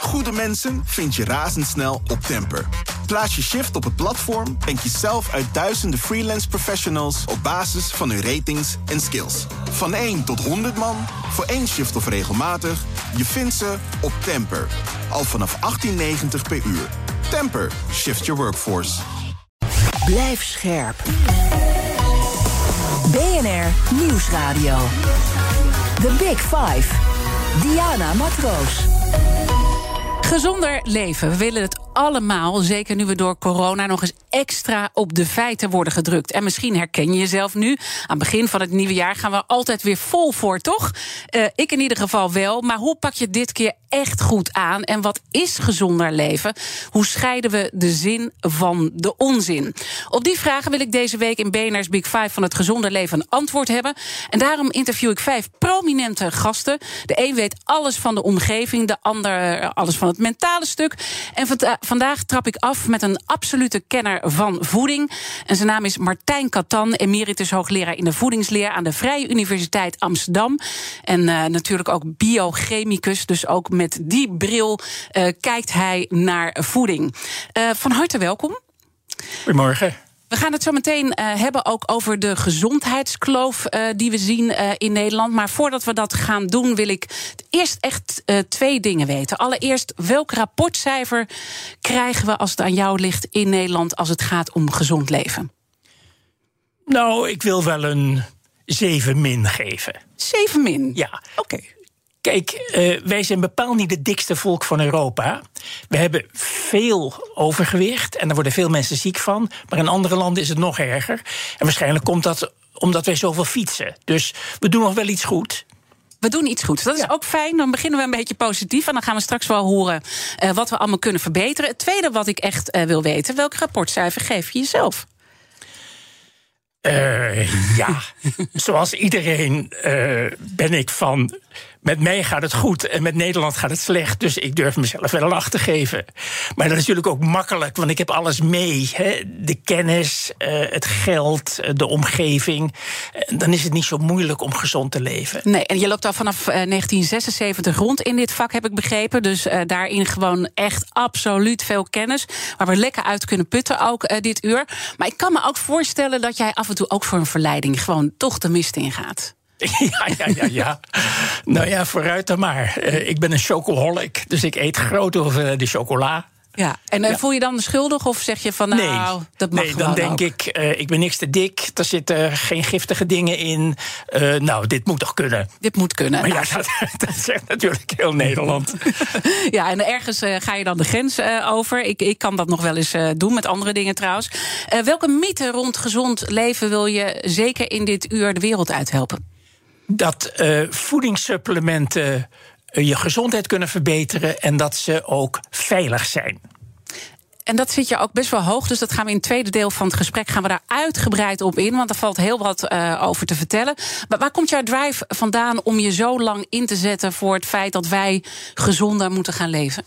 goede mensen vind je razendsnel op Temper. Plaats je shift op het platform en kies zelf uit duizenden freelance professionals op basis van hun ratings en skills. Van 1 tot 100 man, voor 1 shift of regelmatig, je vindt ze op Temper. Al vanaf €18,90 per uur. Temper, shift your workforce. Blijf scherp. BNR Nieuwsradio. The Big Five. Diana Matroos. Gezonder leven. We willen het allemaal, zeker nu we door corona nog eens extra op de feiten worden gedrukt. En misschien herken je jezelf nu. Aan het begin van het nieuwe jaar gaan we altijd weer vol voor, toch? Ik in ieder geval wel. Maar hoe pak je dit keer echt goed aan? En wat is gezonder leven? Hoe scheiden we de zin van de onzin? Op die vragen wil ik deze week in BNR's Big Five van het gezonde leven een antwoord hebben. En daarom interview ik 5 prominente gasten. De een weet alles van de omgeving, de ander alles van het mentale stuk. En vandaag trap ik af met een absolute kenner van voeding. En zijn naam is Martijn Katan, emeritus hoogleraar in de voedingsleer aan de Vrije Universiteit Amsterdam. En natuurlijk ook biochemicus, dus ook met die bril kijkt hij naar voeding. Van harte welkom. Goedemorgen. We gaan het zo meteen hebben ook over de gezondheidskloof die we zien in Nederland. Maar voordat we dat gaan doen, wil ik eerst echt 2 dingen weten. Allereerst, welk rapportcijfer krijgen we als het aan jou ligt in Nederland als het gaat om gezond leven? Nou, ik wil wel een 7- geven. 7-? Ja. Oké. Kijk, wij zijn bepaald niet het dikste volk van Europa. We hebben veel overgewicht en daar worden veel mensen ziek van. Maar in andere landen is het nog erger. En waarschijnlijk komt dat omdat wij zoveel fietsen. Dus we doen nog wel iets goed. We doen iets goeds. Dat is ook fijn. Dan beginnen we een beetje positief. En dan gaan we straks wel horen wat we allemaal kunnen verbeteren. Het tweede wat ik echt wil weten, welk rapportcijfer geef je jezelf? Ja, zoals iedereen ben ik van... Met mij gaat het goed en met Nederland gaat het slecht. Dus ik durf mezelf wel een 8 te geven. Maar dat is natuurlijk ook makkelijk, want ik heb alles mee. Hè? De kennis, het geld, de omgeving. Dan is het niet zo moeilijk om gezond te leven. Nee, en je loopt al vanaf 1976 rond in dit vak, heb ik begrepen. Dus daarin gewoon echt absoluut veel kennis. Waar we lekker uit kunnen putten ook dit uur. Maar ik kan me ook voorstellen dat jij af en toe ook voor een verleiding gewoon toch de mist ingaat. Ja. Nou ja, vooruit dan maar. Ik ben een chocoholic, dus ik eet grote hoeveelheden chocola. Ja, en voel je dan schuldig of zeg je van nou, dat mag gewoon dan denk ook. ik ben niks te dik, er zitten geen giftige dingen in. Nou, dit moet toch kunnen? Dit moet kunnen. Maar ja, dat zegt natuurlijk heel Nederland. Ja, en ergens ga je dan de grens over. Ik kan dat nog wel eens doen, met andere dingen trouwens. Welke mythe rond gezond leven wil je zeker in dit uur de wereld uithelpen? Dat voedingssupplementen je gezondheid kunnen verbeteren en dat ze ook veilig zijn. En dat zit je ook best wel hoog, dus dat gaan we in het tweede deel van het gesprek gaan we daar uitgebreid op in, want er valt heel wat over te vertellen. Maar waar komt jouw drive vandaan om je zo lang in te zetten voor het feit dat wij gezonder moeten gaan leven?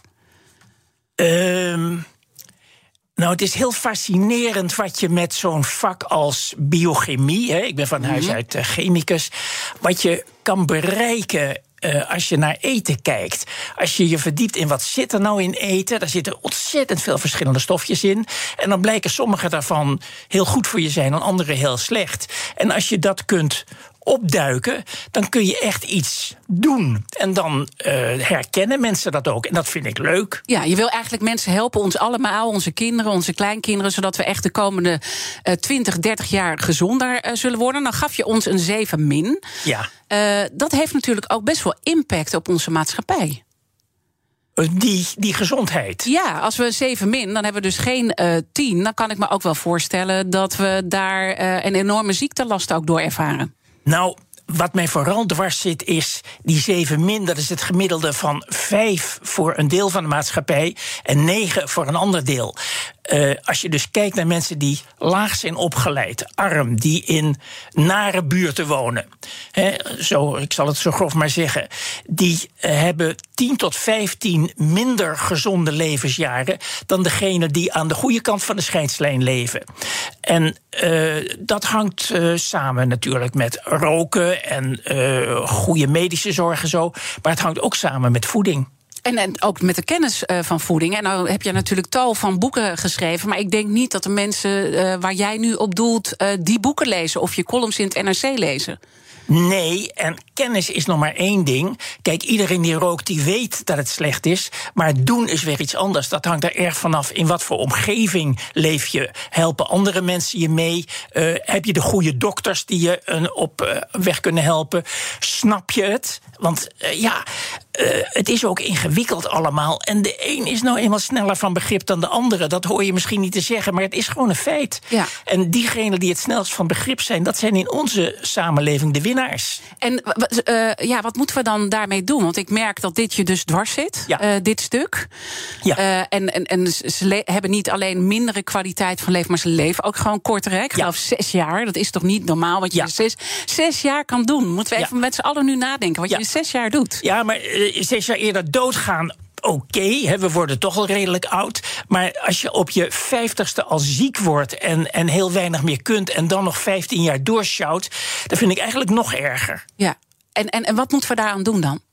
Nou, het is heel fascinerend wat je met zo'n vak als biochemie, ik ben van huis uit chemicus, wat je kan bereiken als je naar eten kijkt. Als je je verdiept in wat zit er nou in eten, daar zitten ontzettend veel verschillende stofjes in. En dan blijken sommige daarvan heel goed voor je zijn en andere heel slecht. En als je dat kunt opduiken, dan kun je echt iets doen. En dan herkennen mensen dat ook. En dat vind ik leuk. Ja, je wil eigenlijk mensen helpen, ons allemaal, onze kinderen, onze kleinkinderen, zodat we echt de komende 20, 30 jaar gezonder zullen worden. Dan gaf je ons een 7-. Ja. Dat heeft natuurlijk ook best wel impact op onze maatschappij. Die gezondheid. Ja, als we 7-, dan hebben we dus geen 10. Dan kan ik me ook wel voorstellen dat we daar een enorme ziektelast ook door ervaren. Nou, wat mij vooral dwars zit is die 7-, dat is het gemiddelde van 5 voor een deel van de maatschappij en 9 voor een ander deel. Als je dus kijkt naar mensen die laag zijn opgeleid, arm, die in nare buurten wonen, ik zal het zo grof maar zeggen, die hebben 10 tot 15 minder gezonde levensjaren dan degene die aan de goede kant van de scheidslijn leven. En dat hangt samen natuurlijk met roken en goede medische zorg en zo, maar het hangt ook samen met voeding. En ook met de kennis van voeding. En nou heb je natuurlijk tal van boeken geschreven. Maar ik denk niet dat de mensen waar jij nu op doelt die boeken lezen of je columns in het NRC lezen. Nee, en kennis is nog maar één ding. Kijk, iedereen die rookt, die weet dat het slecht is. Maar doen is weer iets anders. Dat hangt er erg vanaf in wat voor omgeving leef je. Helpen andere mensen je mee? Heb je de goede dokters die je op weg kunnen helpen? Snap je het? Want het is ook ingewikkeld allemaal. En de een is nou eenmaal sneller van begrip dan de andere. Dat hoor je misschien niet te zeggen, maar het is gewoon een feit. Ja. En diegenen die het snelst van begrip zijn, dat zijn in onze samenleving de winnaars. En wat moeten we dan daarmee doen? Want ik merk dat dit je dus dwars zit, dit stuk. Ja. En ze hebben niet alleen mindere kwaliteit van leven, maar ze leven ook gewoon korter. Hè? Ik geloof 6 jaar. Dat is toch niet normaal wat je in 6 jaar kan doen? Moeten we even met z'n allen nu nadenken wat je in 6 jaar doet? Ja, maar 6 jaar eerder doodgaan. Oké, we worden toch al redelijk oud. Maar als je op je 50ste al ziek wordt en heel weinig meer kunt en dan nog 15 jaar doorsjouwt, dat vind ik eigenlijk nog erger. Ja, en wat moeten we daaraan doen dan?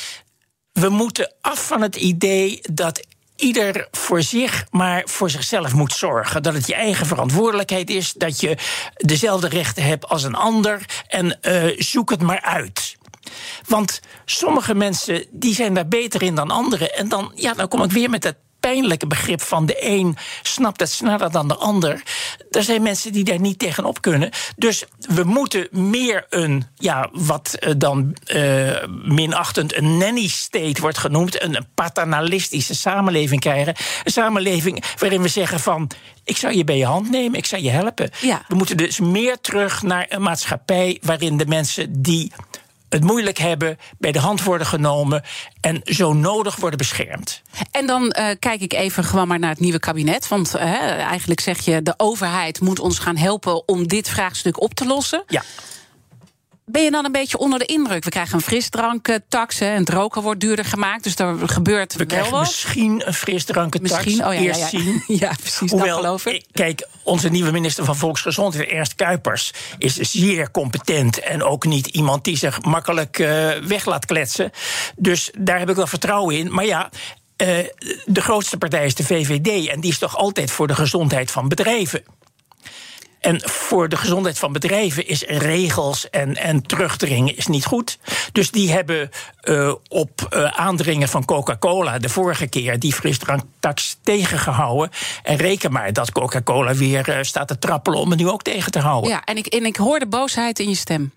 We moeten af van het idee dat ieder voor zich, maar voor zichzelf moet zorgen. Dat het je eigen verantwoordelijkheid is, dat je dezelfde rechten hebt als een ander en zoek het maar uit. Want sommige mensen die zijn daar beter in dan anderen. En dan kom ik weer met het pijnlijke begrip van de een snapt het sneller dan de ander. Er zijn mensen die daar niet tegenop kunnen. Dus we moeten meer wat dan minachtend een nanny state wordt genoemd, een paternalistische samenleving krijgen. Een samenleving waarin we zeggen van, ik zou je bij je hand nemen, ik zou je helpen. Ja. We moeten dus meer terug naar een maatschappij waarin de mensen die het moeilijk hebben, bij de hand worden genomen en zo nodig worden beschermd. En dan kijk ik even gewoon maar naar het nieuwe kabinet. Want eigenlijk zeg je, de overheid moet ons gaan helpen om dit vraagstuk op te lossen. Ja. Ben je dan een beetje onder de indruk? We krijgen een frisdrankktax, en het roken wordt duurder gemaakt. Dus er gebeurt wel krijgen wat. Misschien een frisdrankktax. Eerst zien. Ja, precies. Hoewel, kijk, onze nieuwe minister van Volksgezondheid, Ernst Kuipers, is zeer competent en ook niet iemand die zich makkelijk weg laat kletsen. Dus daar heb ik wel vertrouwen in. Maar de grootste partij is de VVD en die is toch altijd voor de gezondheid van bedrijven. En voor de gezondheid van bedrijven is regels en terugdringen is niet goed. Dus die hebben op aandringen van Coca-Cola de vorige keer die frisdrankktax tegengehouden. En reken maar dat Coca-Cola weer staat te trappelen om het nu ook tegen te houden. Ja, en ik hoor de boosheid in je stem.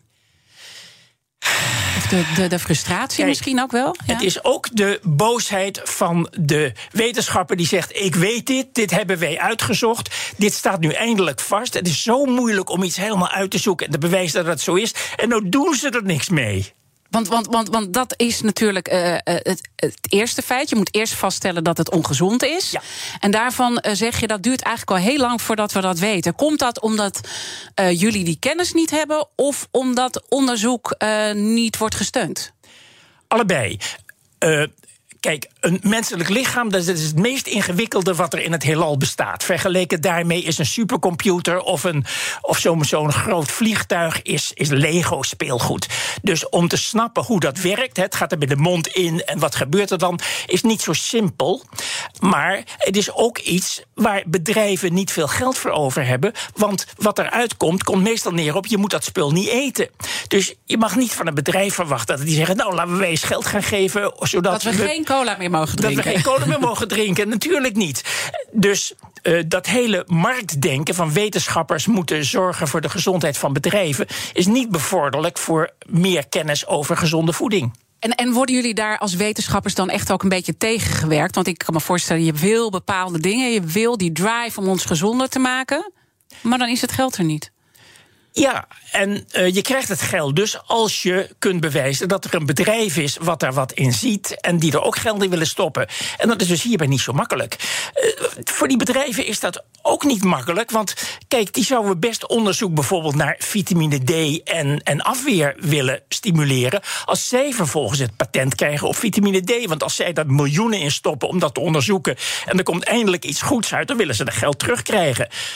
Of de frustratie. Kijk, misschien ook wel. Ja? Het is ook de boosheid van de wetenschapper die zegt, ik weet dit hebben wij uitgezocht. Dit staat nu eindelijk vast. Het is zo moeilijk om iets helemaal uit te zoeken en te bewijzen dat het zo is. En nou doen ze er niks mee. Want dat is natuurlijk het eerste feit. Je moet eerst vaststellen dat het ongezond is. Ja. En daarvan zeg je, dat duurt eigenlijk al heel lang voordat we dat weten. Komt dat omdat jullie die kennis niet hebben, of omdat onderzoek niet wordt gesteund? Allebei. Kijk, een menselijk lichaam, dat is het meest ingewikkelde wat er in het heelal bestaat. Vergeleken daarmee is een supercomputer of zo'n groot vliegtuig is Lego-speelgoed. Dus om te snappen hoe dat werkt, het gaat er bij de mond in en wat gebeurt er dan, is niet zo simpel. Maar het is ook iets waar bedrijven niet veel geld voor over hebben. Want wat eruit komt meestal neer op, je moet dat spul niet eten. Dus je mag niet van een bedrijf verwachten dat die zeggen, nou, laten we eens geld gaan geven, zodat we geen cola meer mogen drinken. Dat we geen cola meer mogen drinken, natuurlijk niet. Dus dat hele marktdenken van wetenschappers moeten zorgen voor de gezondheid van bedrijven is niet bevorderlijk voor meer kennis over gezonde voeding. En worden jullie daar als wetenschappers dan echt ook een beetje tegengewerkt? Want ik kan me voorstellen, je wil bepaalde dingen, je wil die drive om ons gezonder te maken, maar dan is het geld er niet. Ja, en je krijgt het geld dus als je kunt bewijzen dat er een bedrijf is wat daar wat in ziet en die er ook geld in willen stoppen. En dat is dus hierbij niet zo makkelijk. Voor die bedrijven is dat ook niet makkelijk, want kijk, die zouden best onderzoek bijvoorbeeld naar vitamine D en afweer willen stimuleren, als zij vervolgens het patent krijgen op vitamine D. Want als zij daar miljoenen in stoppen om dat te onderzoeken en er komt eindelijk iets goeds uit, dan willen ze dat geld terugkrijgen.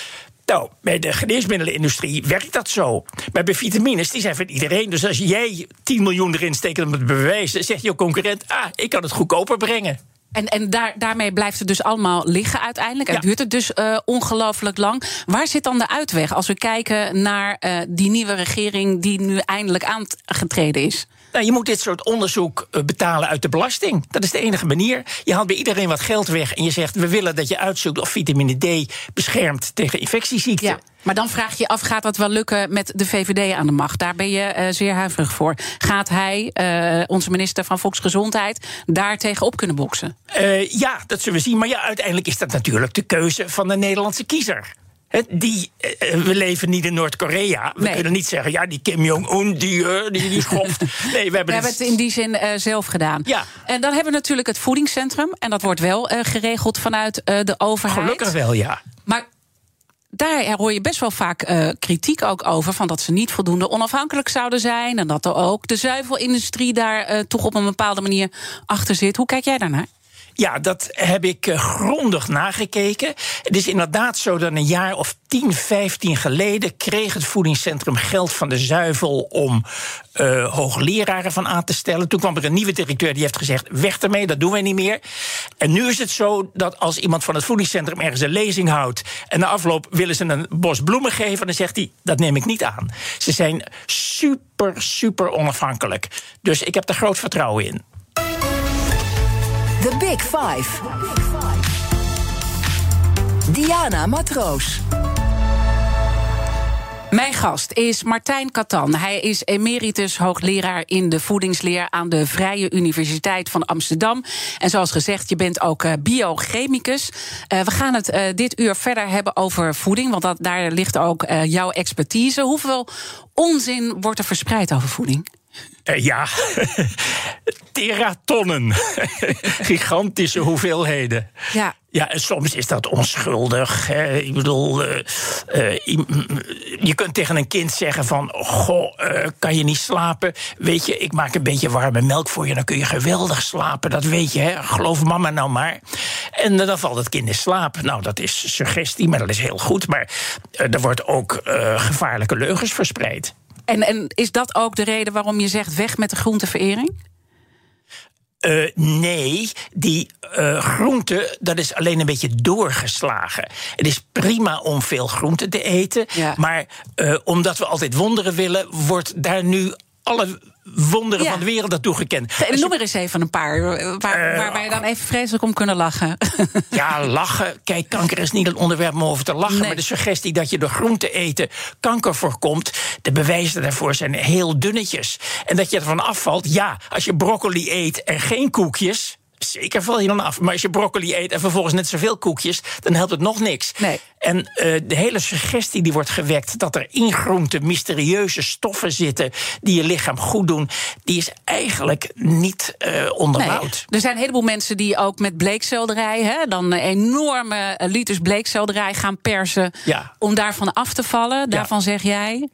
Nou, bij de geneesmiddelenindustrie werkt dat zo. Maar bij vitamines, die zijn van iedereen. Dus als jij 10 miljoen erin steekt om het te bewijzen, zegt je concurrent, ik kan het goedkoper brengen. En daarmee blijft het dus allemaal liggen uiteindelijk. En duurt het dus ongelooflijk lang. Waar zit dan de uitweg als we kijken naar die nieuwe regering die nu eindelijk aangetreden is? Nou, je moet dit soort onderzoek betalen uit de belasting. Dat is de enige manier. Je haalt bij iedereen wat geld weg en je zegt, we willen dat je uitzoekt of vitamine D beschermt tegen infectieziekten. Ja, maar dan vraag je je af, gaat dat wel lukken met de VVD aan de macht? Daar ben je zeer huiverig voor. Gaat hij, onze minister van Volksgezondheid, daar tegenop kunnen boksen? Ja, dat zullen we zien. Maar ja, uiteindelijk is dat natuurlijk de keuze van de Nederlandse kiezer. We leven niet in Noord-Korea. We kunnen niet zeggen, die Kim Jong-un, die schoft. Nee, we hebben het in die zin zelf gedaan. Ja. En dan hebben we natuurlijk het voedingscentrum. En dat wordt wel geregeld vanuit de overheid. Gelukkig wel, ja. Maar daar hoor je best wel vaak kritiek ook over, van dat ze niet voldoende onafhankelijk zouden zijn. En dat er ook de zuivelindustrie daar toch op een bepaalde manier achter zit. Hoe kijk jij daarnaar? Ja, dat heb ik grondig nagekeken. Het is inderdaad zo dat een jaar of 10, 15 geleden kreeg het voedingscentrum geld van de zuivel om hoogleraren van aan te stellen. Toen kwam er een nieuwe directeur die heeft gezegd, weg ermee, dat doen wij niet meer. En nu is het zo dat als iemand van het voedingscentrum ergens een lezing houdt en na afloop willen ze een bos bloemen geven, dan zegt hij, dat neem ik niet aan. Ze zijn super onafhankelijk. Dus ik heb er groot vertrouwen in. The Big Five. Diana Matroos. Mijn gast is Martijn Katan. Hij is emeritus hoogleraar in de voedingsleer aan de Vrije Universiteit van Amsterdam. En zoals gezegd, je bent ook biochemicus. We gaan het dit uur verder hebben over voeding, want daar ligt ook jouw expertise. Hoeveel onzin wordt er verspreid over voeding? Teratonnen. Gigantische hoeveelheden. Ja. Ja, en soms is dat onschuldig. Ik bedoel, je kunt tegen een kind zeggen van, kan je niet slapen? Weet je, ik maak een beetje warme melk voor je, dan kun je geweldig slapen. Dat weet je, hè? Geloof mama nou maar. En dan valt het kind in slaap. Nou, dat is suggestie, maar dat is heel goed. Maar er wordt ook gevaarlijke leugens verspreid. En is dat ook de reden waarom je zegt, weg met de groenteverering? Nee, die groente, dat is alleen een beetje doorgeslagen. Het is prima om veel groente te eten, maar omdat we altijd wonderen willen, wordt daar nu alle wonderen van de wereld naartoe gekend. Noem er eens even een paar waar je dan even vreselijk om kunnen lachen. Ja, lachen. Kijk, kanker is niet een onderwerp om over te lachen. Nee. Maar de suggestie dat je door groente eten kanker voorkomt, de bewijzen daarvoor zijn heel dunnetjes. En dat je ervan afvalt, als je broccoli eet en geen koekjes, zeker val je dan af. Maar als je broccoli eet en vervolgens net zoveel koekjes, dan helpt het nog niks. Nee. En de hele suggestie die wordt gewekt dat er in groenten mysterieuze stoffen zitten die je lichaam goed doen, die is eigenlijk niet onderbouwd. Nee. Er zijn een heleboel mensen die ook met bleekselderij, dan enorme liters bleekselderij gaan persen om daarvan af te vallen. Daarvan zeg jij?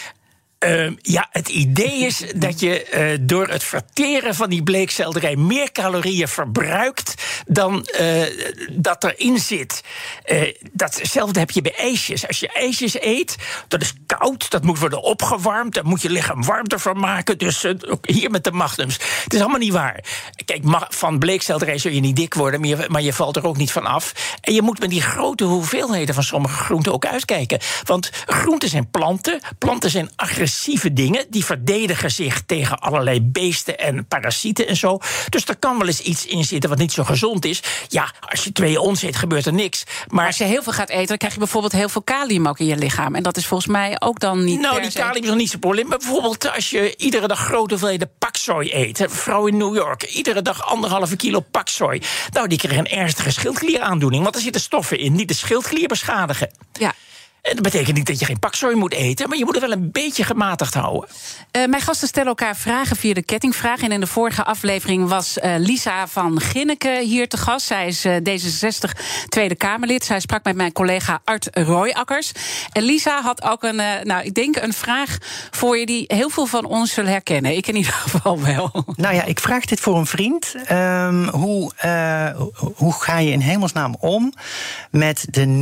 Het idee is dat je door het verteren van die bleekselderij meer calorieën verbruikt dan dat erin zit. Datzelfde heb je bij ijsjes. Als je ijsjes eet, dat is koud, dat moet worden opgewarmd, daar moet je lichaam warmte van maken. Dus hier met de magnums. Het is allemaal niet waar. Kijk, van bleekselderij zul je niet dik worden, maar je valt er ook niet van af. En je moet met die grote hoeveelheden van sommige groenten ook uitkijken. Want groenten zijn planten. Planten zijn agressieve dingen. Die verdedigen zich tegen allerlei beesten en parasieten en zo. Dus er kan wel eens iets in zitten wat niet zo gezond is. Ja, als je 2 ons eet, gebeurt er niks. Maar als je heel veel gaat eten, dan krijg je bijvoorbeeld heel veel kalium ook in je lichaam. En dat is volgens mij ook dan niet. Nou, die kalium is nog niet zo'n probleem. Maar bijvoorbeeld als je iedere dag grote hoeveelheden paksoi eet. Een vrouw in New York, iedere dag 1,5 kilo paksoi. Nou, die kreeg een ernstige schildklieraandoening. Want er zitten stoffen in die de schildklier beschadigen. Ja. Dat betekent niet dat je geen paksoi moet eten, maar je moet het wel een beetje gematigd houden. Mijn gasten stellen elkaar vragen via de kettingvraag. En in de vorige aflevering was Lisa van Ginneke hier te gast. Zij is D66 Tweede Kamerlid. Zij sprak met mijn collega Art Royakkers. En Lisa had ook een vraag voor je die heel veel van ons zullen herkennen. Ik in ieder geval wel. Nou ja, ik vraag dit voor een vriend. Hoe ga je in hemelsnaam om met de niet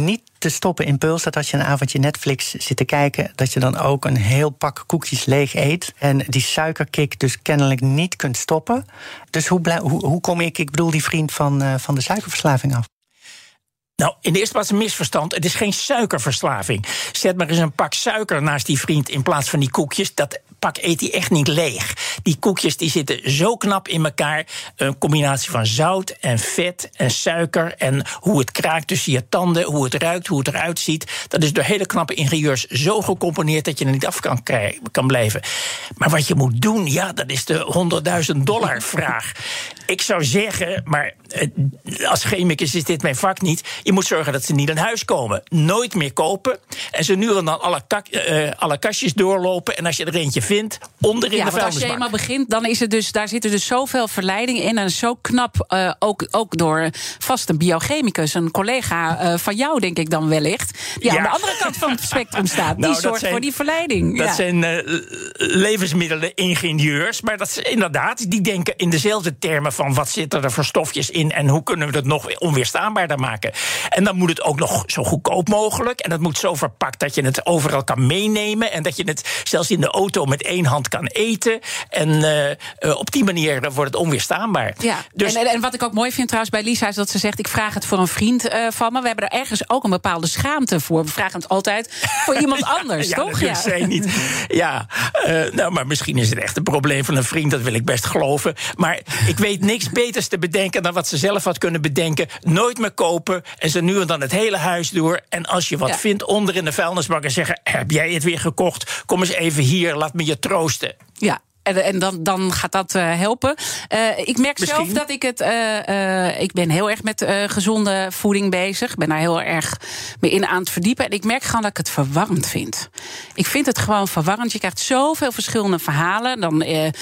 te stoppen impuls, dat als je een avondje Netflix zit te kijken, dat je dan ook een heel pak koekjes leeg eet. En die suikerkick dus kennelijk niet kunt stoppen. Dus hoe kom ik bedoel die vriend van de suikerverslaving af? Nou, in de eerste plaats een misverstand. Het is geen suikerverslaving. Zet maar eens een pak suiker naast die vriend in plaats van die koekjes. Dat pak eet hij echt niet leeg. Die koekjes die zitten zo knap in elkaar. Een combinatie van zout en vet en suiker. En hoe het kraakt tussen je tanden, hoe het ruikt, hoe het eruit ziet. Dat is door hele knappe ingenieurs zo gecomponeerd dat je er niet af kan blijven. Maar wat je moet doen, ja, dat is de $100.000 vraag. Ik zou zeggen, maar als chemicus is dit mijn vak niet. Je moet zorgen dat ze niet aan huis komen. Nooit meer kopen. En ze nu en dan alle kastjes doorlopen. En als je er eentje vindt, onderin de vuilnisbak. Als je eenmaal begint, dan is het dus, daar zitten dus zoveel verleiding in. En zo knap, ook door vast een biochemicus, een collega van jou, denk ik dan wellicht. Die aan de andere kant van het spectrum staat. Die zorgt voor die verleiding. Dat zijn levensmiddelen-ingenieurs. Maar dat inderdaad, die denken in dezelfde termen van wat zitten er voor stofjes in en hoe kunnen we het nog onweerstaanbaarder maken. En dan moet het ook nog zo goedkoop mogelijk. En dat moet zo verpakt dat je het overal kan meenemen. En dat je het zelfs in de auto met één hand kan eten. En op die manier wordt het onweerstaanbaar. Ja. Dus en wat ik ook mooi vind trouwens bij Lisa is dat ze zegt, ik vraag het voor een vriend van me. We hebben er ergens ook een bepaalde schaamte voor. We vragen het altijd voor iemand anders, ja, toch? Dat zij niet. Ja, maar misschien is het echt een probleem van een vriend. Dat wil ik best geloven. Maar ik weet niks beters te bedenken dan wat ze zelf had kunnen bedenken. Nooit meer kopen en ze nu en dan het hele huis door. En als je wat vindt onder in de vuilnisbak en zeggen, heb jij het weer gekocht? Kom eens even hier, laat me je troosten. Ja. En dan gaat dat helpen. Ik merk zelf dat ik het. Ik ben heel erg met gezonde voeding bezig. Ik ben daar heel erg mee in aan het verdiepen. En ik merk gewoon dat ik het verwarrend vind. Ik vind het gewoon verwarrend. Je krijgt zoveel verschillende verhalen. Dan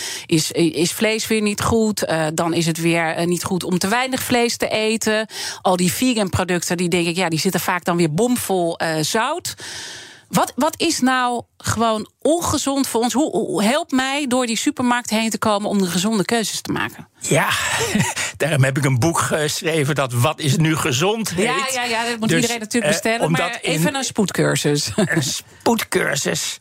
is vlees weer niet goed. Dan is het weer niet goed om te weinig vlees te eten. Al die vegan producten, die denk ik, die zitten vaak dan weer bomvol zout. Wat is nou gewoon ongezond voor ons? Hoe helpt mij door die supermarkt heen te komen om de gezonde keuzes te maken? Ja, daarom heb ik een boek geschreven dat Wat is nu gezond heet. Ja, dat moet iedereen natuurlijk bestellen. Maar even een spoedcursus. Een spoedcursus.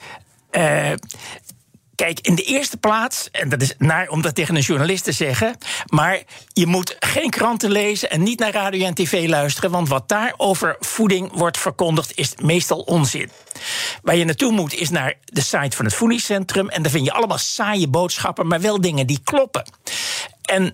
Kijk, in de eerste plaats, en dat is naar om dat tegen een journalist te zeggen, maar je moet geen kranten lezen en niet naar radio en tv luisteren, want wat daar over voeding wordt verkondigd is meestal onzin. Waar je naartoe moet is naar de site van het voedingscentrum en daar vind je allemaal saaie boodschappen, maar wel dingen die kloppen. En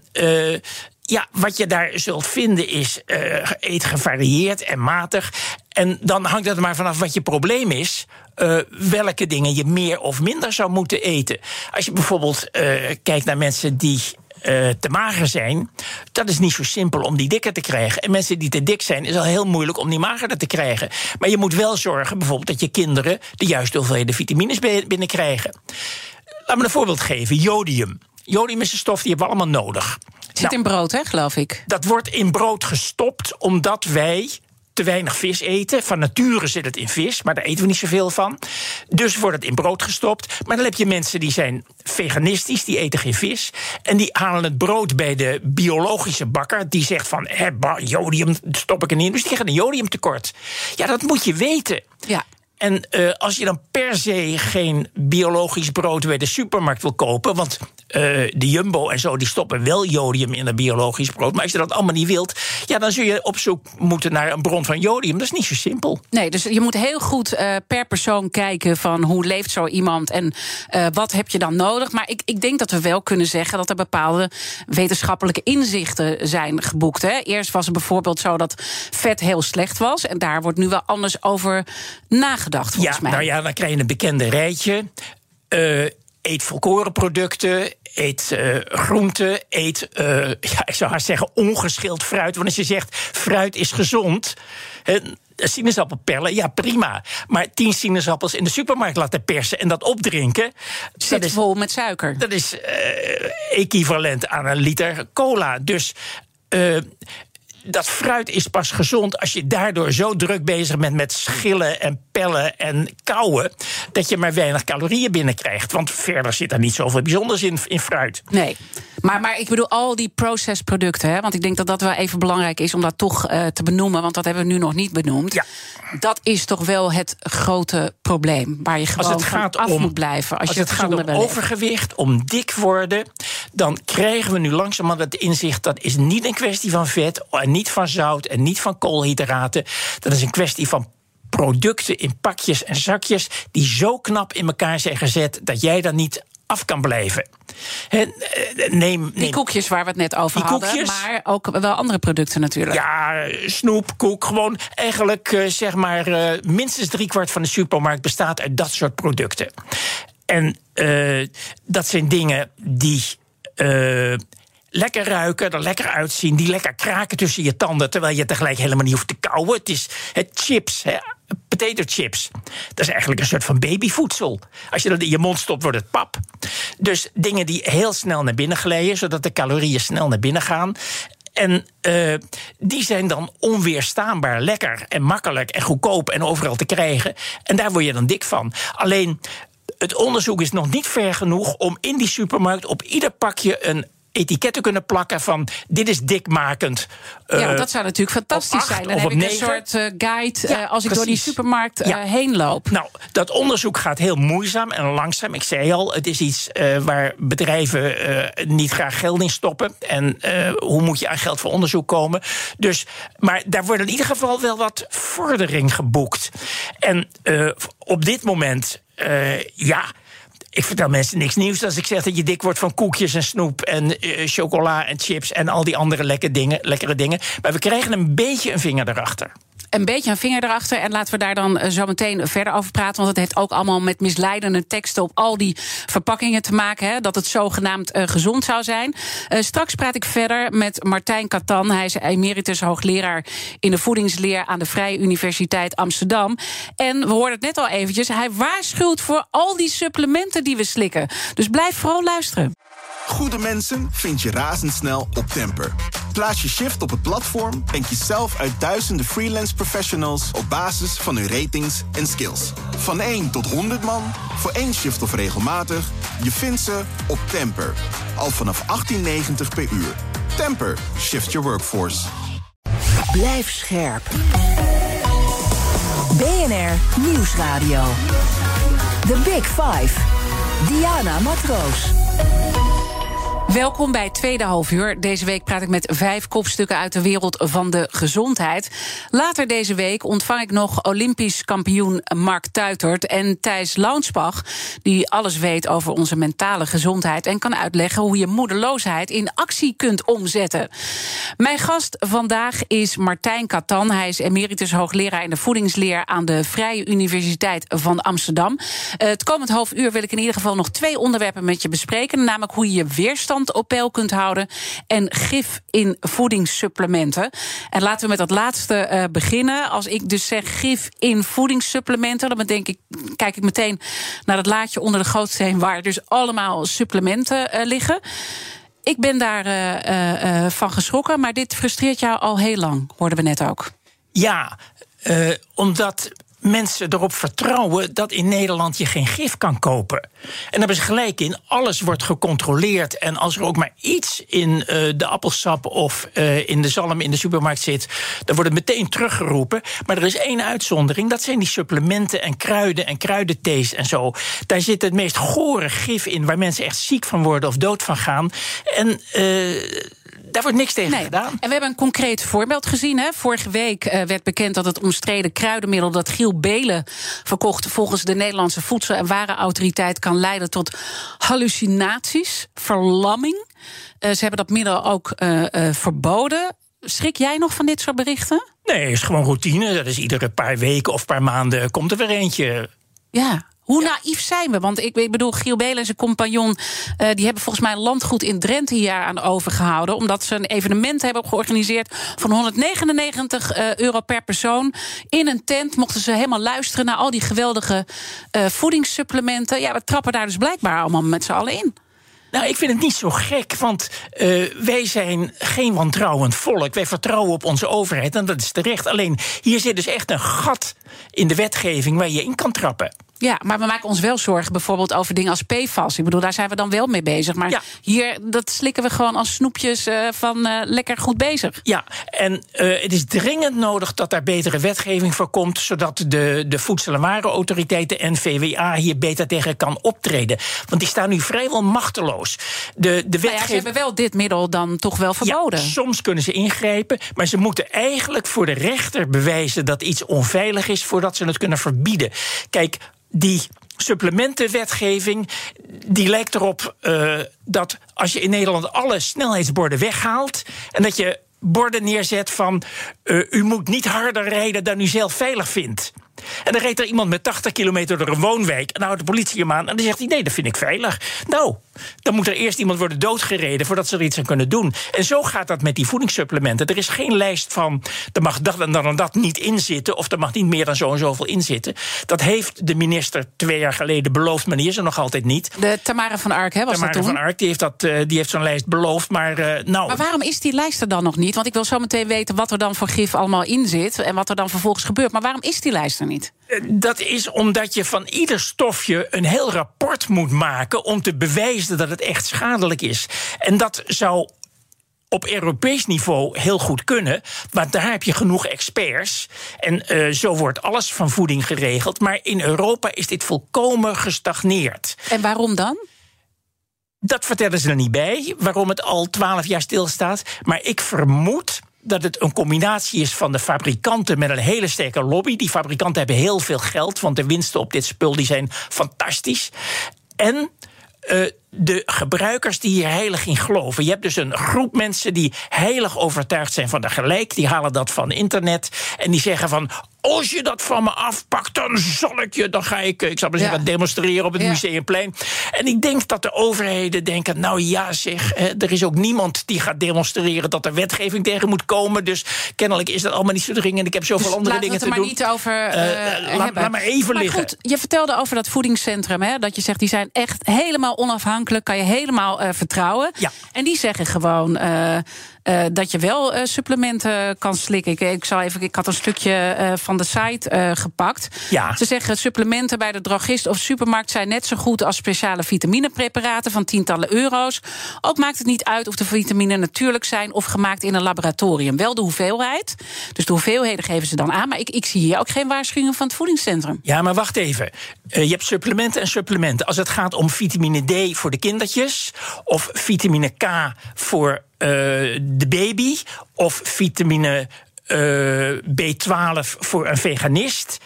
wat je daar zult vinden is eet gevarieerd en matig. En dan hangt het er maar vanaf wat je probleem is. Welke dingen je meer of minder zou moeten eten. Als je bijvoorbeeld kijkt naar mensen die te mager zijn, dat is niet zo simpel om die dikker te krijgen. En mensen die te dik zijn, is al heel moeilijk om die magerder te krijgen. Maar je moet wel zorgen bijvoorbeeld dat je kinderen de juiste hoeveelheden vitamines binnenkrijgen. Laat me een voorbeeld geven. Jodium. Jodium is een stof die hebben we allemaal nodig. Het zit in brood, hè, geloof ik. Dat wordt in brood gestopt omdat wij te weinig vis eten. Van nature zit het in vis, maar daar eten we niet zoveel van. Dus wordt het in brood gestopt. Maar dan heb je mensen die zijn veganistisch, die eten geen vis. En die halen het brood bij de biologische bakker. Die zegt van, jodium stop ik er niet in. Dus die gaan een jodiumtekort. Ja, dat moet je weten. Ja. En als je dan per se geen biologisch brood bij de supermarkt wil kopen, want de Jumbo en zo die stoppen wel jodium in een biologisch brood, maar als je dat allemaal niet wilt, dan zul je op zoek moeten naar een bron van jodium. Dat is niet zo simpel. Nee, dus je moet heel goed per persoon kijken van hoe leeft zo iemand en wat heb je dan nodig. Maar ik denk dat we wel kunnen zeggen dat er bepaalde wetenschappelijke inzichten zijn geboekt. Hè. Eerst was het bijvoorbeeld zo dat vet heel slecht was en daar wordt nu wel anders over nagedacht, volgens mij. Nou ja, dan krijg je een bekende rijtje. Eet volkorenproducten, eet groenten, eet, ik zou haast zeggen ongeschild fruit. Want als je zegt, fruit is gezond, sinaasappelpellen, ja prima. Maar 10 sinaasappels in de supermarkt laten persen en dat opdrinken, zit dat vol met suiker. Dat is equivalent aan een liter cola. Dus dat fruit is pas gezond als je daardoor zo druk bezig bent met schillen en pellen en kauwen, dat je maar weinig calorieën binnenkrijgt. Want verder zit er niet zoveel bijzonders in fruit. Nee. Maar ik bedoel, al die processproducten, hè, want ik denk dat dat wel even belangrijk is om dat toch te benoemen, want dat hebben we nu nog niet benoemd. Ja. Dat is toch wel het grote probleem, waar je gewoon van af moet blijven. Als het gaat om overgewicht, om dik worden, dan krijgen we nu langzamerhand het inzicht, dat is niet een kwestie van vet, en niet van zout, en niet van koolhydraten. Dat is een kwestie van producten in pakjes en zakjes die zo knap in elkaar zijn gezet dat jij daar niet af kan blijven. Die koekjes waar we het net over hadden, maar ook wel andere producten natuurlijk. Ja, snoep, koek, gewoon eigenlijk minstens 3/4 van de supermarkt bestaat uit dat soort producten. En dat zijn dingen die lekker ruiken, er lekker uitzien, die lekker kraken tussen je tanden, terwijl je tegelijk helemaal niet hoeft te kauwen. Het is chips, potato chips. Dat is eigenlijk een soort van babyvoedsel. Als je dat in je mond stopt, wordt het pap. Dus dingen die heel snel naar binnen glijden, zodat de calorieën snel naar binnen gaan. En die zijn dan onweerstaanbaar lekker en makkelijk en goedkoop en overal te krijgen. En daar word je dan dik van. Alleen, het onderzoek is nog niet ver genoeg om in die supermarkt op ieder pakje een etiket te kunnen plakken van dit is dikmakend. Ja, dat zou natuurlijk fantastisch zijn. Dan heb ik een soort guide als ik door die supermarkt heen loop. Nou, dat onderzoek gaat heel moeizaam en langzaam. Ik zei al, het is iets waar bedrijven niet graag geld in stoppen. En hoe moet je aan geld voor onderzoek komen? Dus, maar daar wordt in ieder geval wel wat vordering geboekt. En op dit moment, ik vertel mensen niks nieuws als ik zeg dat je dik wordt van koekjes en snoep en chocola en chips en al die andere lekkere dingen. Maar we krijgen een beetje een vinger erachter. Een beetje een vinger erachter. En laten we daar dan zo meteen verder over praten. Want het heeft ook allemaal met misleidende teksten op al die verpakkingen te maken. Hè, dat het zogenaamd gezond zou zijn. Straks praat ik verder met Martijn Katan. Hij is emeritus hoogleraar in de voedingsleer aan de Vrije Universiteit Amsterdam. En we hoorden het net al eventjes. Hij waarschuwt voor al die supplementen die we slikken. Dus blijf vooral luisteren. Goede mensen vind je razendsnel op Temper. Plaats je shift op het platform en kies zelf uit duizenden freelance professionals op basis van hun ratings en skills. Van 1 tot 100 man, voor 1 shift of regelmatig, je vindt ze op Temper. Al vanaf 18,90 per uur. Temper, shift your workforce. Blijf scherp. BNR Nieuwsradio. The Big Five. Diana Matroos. Welkom bij het tweede halfuur. Deze week praat ik met 5 kopstukken uit de wereld van de gezondheid. Later deze week ontvang ik nog Olympisch kampioen Mark Tuitert en Thijs Launsbach, die alles weet over onze mentale gezondheid en kan uitleggen hoe je moedeloosheid in actie kunt omzetten. Mijn gast vandaag is Martijn Katan. Hij is emeritus hoogleraar in de voedingsleer aan de Vrije Universiteit van Amsterdam. Het komend halfuur wil ik in ieder geval nog 2 onderwerpen met je bespreken, namelijk hoe je je weerstand op peil kunt houden en gif in voedingssupplementen. En laten we met dat laatste beginnen. Als ik dus zeg gif in voedingssupplementen, dan kijk ik meteen naar het laadje onder de gootsteen waar dus allemaal supplementen liggen. Ik ben daar van geschrokken, maar dit frustreert jou al heel lang, hoorden we net ook. Ja, omdat mensen erop vertrouwen dat in Nederland je geen gif kan kopen. En daar hebben ze gelijk in. Alles wordt gecontroleerd. En als er ook maar iets in de appelsap of in de zalm in de supermarkt zit, dan wordt het meteen teruggeroepen. Maar er is 1 uitzondering. Dat zijn die supplementen en kruiden en kruidenthees en zo. Daar zit het meest gore gif in, waar mensen echt ziek van worden of dood van gaan. En daar wordt niks tegen gedaan. En we hebben een concreet voorbeeld gezien. Hè. Vorige week werd bekend dat het omstreden kruidenmiddel dat Giel Belen verkocht volgens de Nederlandse Voedsel- en Warenautoriteit kan leiden tot hallucinaties, verlamming. Ze hebben dat middel ook verboden. Schrik jij nog van dit soort berichten? Nee, het is gewoon routine. Dat is iedere paar weken of paar maanden komt er weer eentje. Ja. Hoe naïef zijn we? Want ik bedoel, Giel Belen en zijn compagnon, die hebben volgens mij een landgoed in Drenthe hier aan overgehouden, omdat ze een evenement hebben georganiseerd van €199 per persoon. In een tent mochten ze helemaal luisteren naar al die geweldige voedingssupplementen. Ja, we trappen daar dus blijkbaar allemaal met z'n allen in. Nou, ik vind het niet zo gek, want wij zijn geen wantrouwend volk. Wij vertrouwen op onze overheid en dat is terecht. Alleen, hier zit dus echt een gat in de wetgeving waar je in kan trappen. Ja, maar we maken ons wel zorgen bijvoorbeeld over dingen als PFAS. Ik bedoel, daar zijn we dan wel mee bezig. Maar hier, dat slikken we gewoon als snoepjes van lekker goed bezig. Ja, en het is dringend nodig dat daar betere wetgeving voor komt, zodat de Voedsel- en Warenautoriteit, de NVWA, hier beter tegen kan optreden. Want die staan nu vrijwel machteloos. De wetgeving... Ze hebben wel dit middel dan toch wel verboden. Ja, soms kunnen ze ingrijpen, maar ze moeten eigenlijk voor de rechter bewijzen dat iets onveilig is voordat ze het kunnen verbieden. Kijk, die supplementenwetgeving die lijkt erop dat als je in Nederland alle snelheidsborden weghaalt en dat je borden neerzet van u moet niet harder rijden dan u zelf veilig vindt. En dan rijdt er iemand met 80 kilometer door een woonwijk en dan houdt de politie hem aan en dan zegt hij nee, dat vind ik veilig. Nou, dan moet er eerst iemand worden doodgereden voordat ze er iets aan kunnen doen. En zo gaat dat met die voedingssupplementen. Er is geen lijst van er mag dat en dan en dat niet in zitten of er mag niet meer dan zo en zoveel in zitten. Dat heeft de minister 2 jaar geleden beloofd, maar die is er nog altijd niet. De Tamara van Ark, hè, was Tamara dat toen? van Ark, die heeft zo'n lijst beloofd, maar nou... Maar waarom is die lijst er dan nog niet? Want ik wil zo meteen weten wat er dan voor gif allemaal in zit en wat er dan vervolgens gebeurt. Maar waarom is die lijst er niet? Dat is omdat je van ieder stofje een heel rapport moet maken om te bewijzen dat het echt schadelijk is. En dat zou op Europees niveau heel goed kunnen, want daar heb je genoeg experts. En zo wordt alles van voeding geregeld. Maar in Europa is dit volkomen gestagneerd. En waarom dan? Dat vertellen ze er niet bij, waarom het al 12 jaar stilstaat. Maar ik vermoed dat het een combinatie is van de fabrikanten met een hele sterke lobby. Die fabrikanten hebben heel veel geld, want de winsten op dit spul die zijn fantastisch. En de gebruikers die hier heilig in geloven. Je hebt dus een groep mensen die heilig overtuigd zijn van de gelijk. Die halen dat van internet en die zeggen van als je dat van me afpakt, dan zal ik je, dan ga ik zal maar zeggen, demonstreren op het Museumplein. En ik denk dat de overheden denken, nou ja zeg, er is ook niemand die gaat demonstreren dat er wetgeving tegen moet komen. Dus kennelijk is dat allemaal niet zo dringend. Ik heb zoveel andere dingen te doen. Laat het er maar niet over laat maar even liggen. Goed, je vertelde over dat voedingscentrum, hè, dat je zegt, die zijn echt helemaal onafhankelijk, kan je helemaal vertrouwen. Ja. En die zeggen gewoon dat je wel supplementen kan slikken. Ik had een stukje van de site gepakt. Ja. Ze zeggen supplementen bij de drogist of supermarkt zijn net zo goed als speciale vitaminepreparaten van tientallen euro's. Ook maakt het niet uit of de vitamine natuurlijk zijn of gemaakt in een laboratorium. Wel de hoeveelheid. Dus de hoeveelheden geven ze dan aan. Maar ik zie hier ook geen waarschuwing van het voedingscentrum. Ja, maar wacht even. Je hebt supplementen en supplementen. Als het gaat om vitamine D voor de kindertjes of vitamine K voor de baby of vitamine B12 voor een veganist.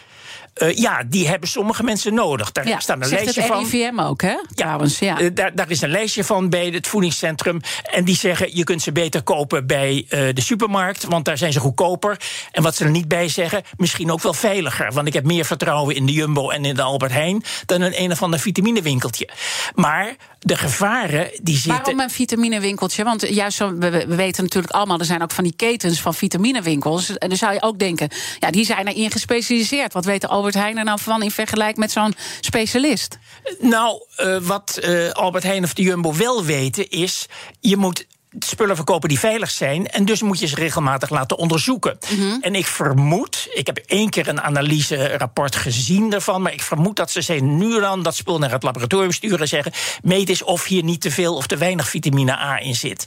Die hebben sommige mensen nodig. Daar staat een lijstje van. Het RIVM ook, hè? Trouwens, daar is een lijstje van bij het voedingscentrum. En die zeggen, je kunt ze beter kopen bij de supermarkt, want daar zijn ze goedkoper. En wat ze er niet bij zeggen, misschien ook wel veiliger. Want ik heb meer vertrouwen in de Jumbo en in de Albert Heijn dan in een of ander vitaminewinkeltje. Maar de gevaren die zitten... Waarom een vitaminewinkeltje? Want juist zo, we weten natuurlijk allemaal, er zijn ook van die ketens van vitaminewinkels. En dan zou je ook denken, die zijn erin gespecialiseerd. Wat weet Albert Heijn er nou van in vergelijking met zo'n specialist? Nou, wat Albert Heijn of de Jumbo wel weten is, je moet spullen verkopen die veilig zijn, en dus moet je ze regelmatig laten onderzoeken. Mm-hmm. En ik vermoed, ik heb 1 keer een analyserapport gezien daarvan, maar ik vermoed dat ze nu dan dat spul naar het laboratorium sturen en zeggen, meet eens of hier niet te veel of te weinig vitamine A in zit.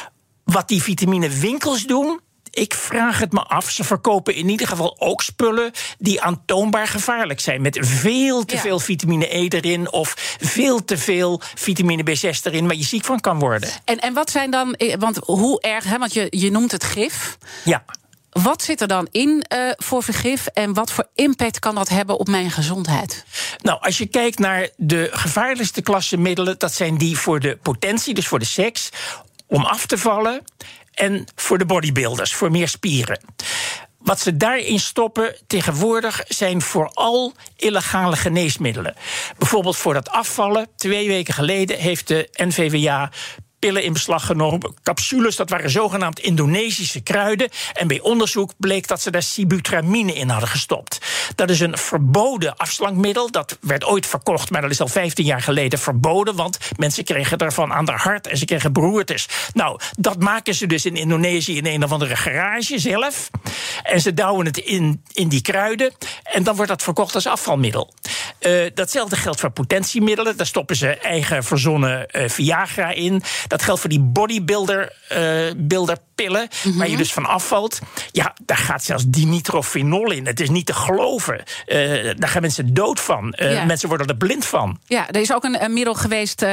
Wat die vitaminewinkels doen, ik vraag het me af. Ze verkopen in ieder geval ook spullen die aantoonbaar gevaarlijk zijn. Met veel te veel vitamine E erin of veel te veel vitamine B6 erin, waar je ziek van kan worden. En wat zijn dan, want hoe erg, hè, want je noemt het gif. Ja. Wat zit er dan in voor vergif en wat voor impact kan dat hebben op mijn gezondheid? Nou, als je kijkt naar de gevaarlijkste klasse middelen, dat zijn die voor de potentie, dus voor de seks, om af te vallen, en voor de bodybuilders, voor meer spieren. Wat ze daarin stoppen tegenwoordig zijn vooral illegale geneesmiddelen. Bijvoorbeeld voor dat afvallen. 2 weken geleden heeft de NVWA pillen in beslag genomen, capsules, dat waren zogenaamd Indonesische kruiden. En bij onderzoek bleek dat ze daar sibutramine in hadden gestopt. Dat is een verboden afslankmiddel. Dat werd ooit verkocht, maar dat is al 15 jaar geleden verboden, want mensen kregen daarvan aan de hart en ze kregen beroertes. Nou, dat maken ze dus in Indonesië in een of andere garage zelf. En ze douwen het in die kruiden en dan wordt dat verkocht als afvalmiddel. Datzelfde geldt voor potentiemiddelen. Daar stoppen ze eigen verzonnen Viagra in. Dat geldt voor die bodybuilder-pillen, waar je dus van afvalt. Ja, daar gaat zelfs dimetrophenol in. Het is niet te geloven. Daar gaan mensen dood van. Mensen worden er blind van. Ja, er is ook een middel geweest,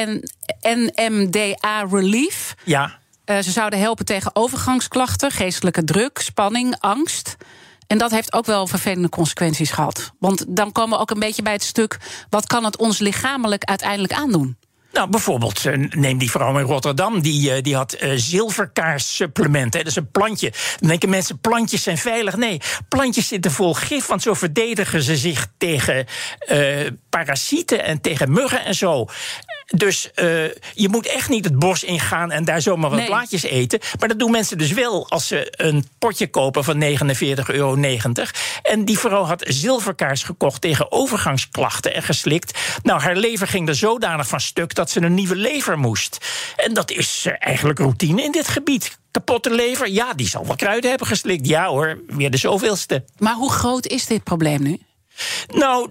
NMDA Relief. Ja. Ze zouden helpen tegen overgangsklachten, geestelijke druk, spanning, angst. En dat heeft ook wel vervelende consequenties gehad. Want dan komen we ook een beetje bij het stuk, wat kan het ons lichamelijk uiteindelijk aandoen? Nou, bijvoorbeeld, neem die vrouw in Rotterdam, die had zilverkaarssupplementen. Dat is een plantje. Dan denken mensen, plantjes zijn veilig. Nee, plantjes zitten vol gif, want zo verdedigen ze zich tegen parasieten en tegen muggen en zo. Dus je moet echt niet het bos ingaan en daar zomaar wat blaadjes eten. Maar dat doen mensen dus wel als ze een potje kopen van €49,90. En die vrouw had zilverkaars gekocht tegen overgangsklachten en geslikt. Nou, haar lever ging er zodanig van stuk dat ze een nieuwe lever moest. En dat is eigenlijk routine in dit gebied. Kapotte lever, ja, die zal wel kruiden hebben geslikt. Ja hoor, weer de zoveelste. Maar hoe groot is dit probleem nu? Nou,